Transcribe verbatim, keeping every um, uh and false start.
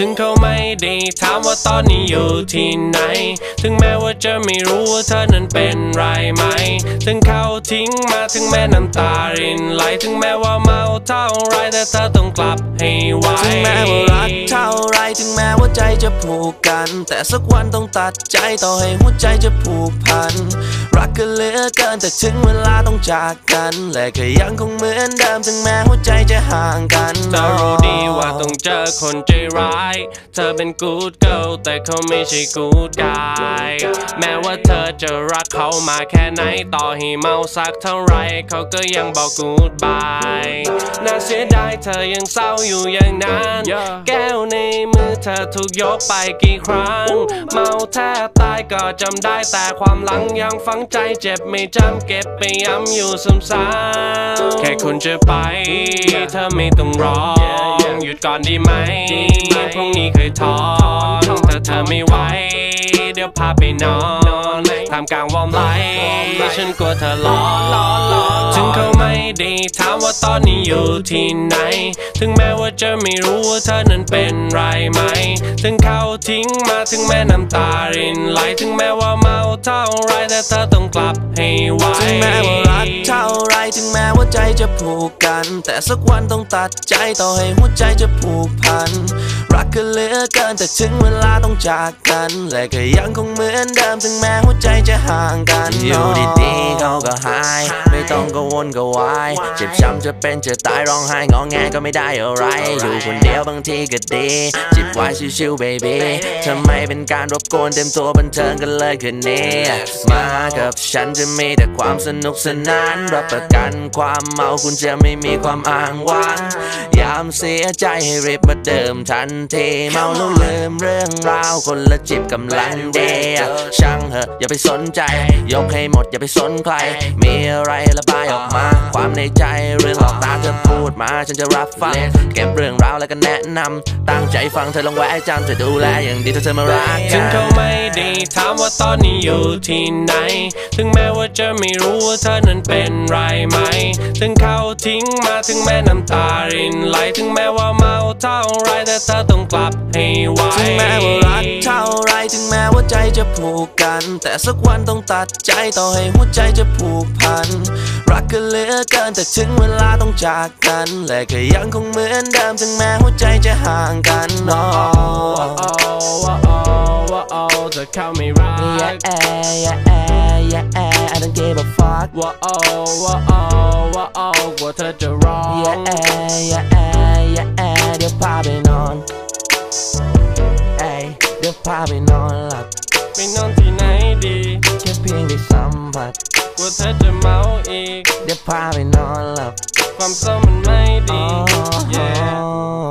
ถึงเขาไม่ได้ถามว่าตอนนี้อยู่ที่ไหนถึงแม้ว่าจะไม่รู้ว่าเธอนั้นเป็นไรไหมถึงเขาทิ้งมาถึงแม้น้ำตารินไหลถึงแม้ว่าเมาเท่าไรแต่เธอต้องกลับให้ไวถึงแม้ว่ารักเท่าไรถึงแม้ว่าใจจะผูกกันแต่สักวันต้องตัดใจต่อให้หัวใจจะผูกพันรักกันเหลือเกินแต่ถึงเวลาต้องจากกันและก็ยังคงเหมือนเดิมถึงแม้หัวใจจะห่างกันเธอรู้ดีว่าต้องเจอคนใจร้ายเธอเป็น good girl แต่เขาไม่ใช่ good guy แม้ว่าเธอจะรักเขามาแค่ไหนต่อให้เมาสักเท่าไรเขาก็ยังบอก goodbye น่าเสียดายเธอยังเศร้าอยู่อย่างนั้นแก้วในมือเธอถูกยกไปกี่ครั้งเมาแทบตายก็จำได้แต่ความหลังยังฝังใจเจ็บไม่จำเก็บไปย้ำอยู่ซ้ำๆแค่คุณจะไปเธอไม่ต้องรอหยุดก่อนดีไหมพรุ่งนี้เคยท้องถ้าเธอไม่ไหวเดี๋ยวพาไปนอนทำกลางวอร์มไลท์ฉันกลัวเธอร้อนถึงเขาไม่ได้ถามว่าตอนนี้อยู่ที่ไหนถึงแม้ว่าจะไม่รู้ว่าเธอนั้นเป็นไรไหมถึงเขาทิ้งมาถึงแม้น้ำตารินไหลถึงแม้ว่าเมาเท่าไรแต่เธอต้องกลับให้ไวถึงแม้ว่ารักเท่าไรถึงแม้ว่าใจจะผูกกันแต่สักวันต้องตัดใจต่อให้หัวใจจะผูกพันรักกันเหลือเกินแต่ถึงเวลาต้องจากกันและก็ยังคงเหมือนเดิมถึงแม้หัวใจจะห่างกันอยู่ดีๆเขาก็หายไม่ต้องกังวลกังวายเจ็บช้ำจะเป็นจะตายร้องไห้งอแงก็ไม่ได้อะไรอยู่คนเดียวบางทีก็ดีจิบไว้ชิวๆ baby ทำไมเป็นการรบกวนเต็มตัวบันเทิงกันเลยคืนนี้มากับฉันจะมีแต่ความสนุกสนานรับประกันความเมาคุณจะไม่มีความอ้างว้างยามเสียใจให้รีบมาเดิมทันทีเมาแล้วลืมเรื่องราวคนละจิบกำลังดีช่างเหอะอย่าไปสนใจยกให้หมดอย่าไปสนใครมีอะไรระบายออกมาความในใจเรื่องหลอกตาเธอพูดมาฉันจะรับฟังเก็บเรื่องราวแล้วก็แนะนำตั้งใจฟังเธอลองแวะจำจะดูแลอย่างดีถ้าเธอมารักกันถึงเขาไม่ได้ถามว่าตอนนี้อยู่ที่ไหนถึงแม้ว่าจะไม่รู้ว่าเธอนั้นเป็นไรไหมถึงเขาทิ้งมาถึงแม้น้ำตารินไหลถึงแม้ว่าเมาเท่าไรแต่เธอต้องกลับให้ไวถึงแม้ว่ารักเท่าไรถึงแม้ว่าใจจะผูกกันแต่สักวันต้องตัดใจต่อให้หัวใจจะผูกพันรักกันเหลือเกินแต่ถึงเวลาต้องจากกันและก็ยังคงเหมือนเดิมถึงแม้หัวใจจะห่างกันน้อเธอเข้าไม่รัก yeah yeah yeah I don't give a fuck ว่าโอ้ว่าโอ้ว่าโอ้กลัวเธอจะร้อง yeah yeah yeah เดี๋ยวพาไปนอนเดี๋ยวพาไปนอนหลับไปนอนที่ไหนดีแค่เพียงได้สัมผัสกลัวเธอจะเมาอีกเดี๋ยวพาไปนอนหลับความเศร้ามันไม่ดี yeah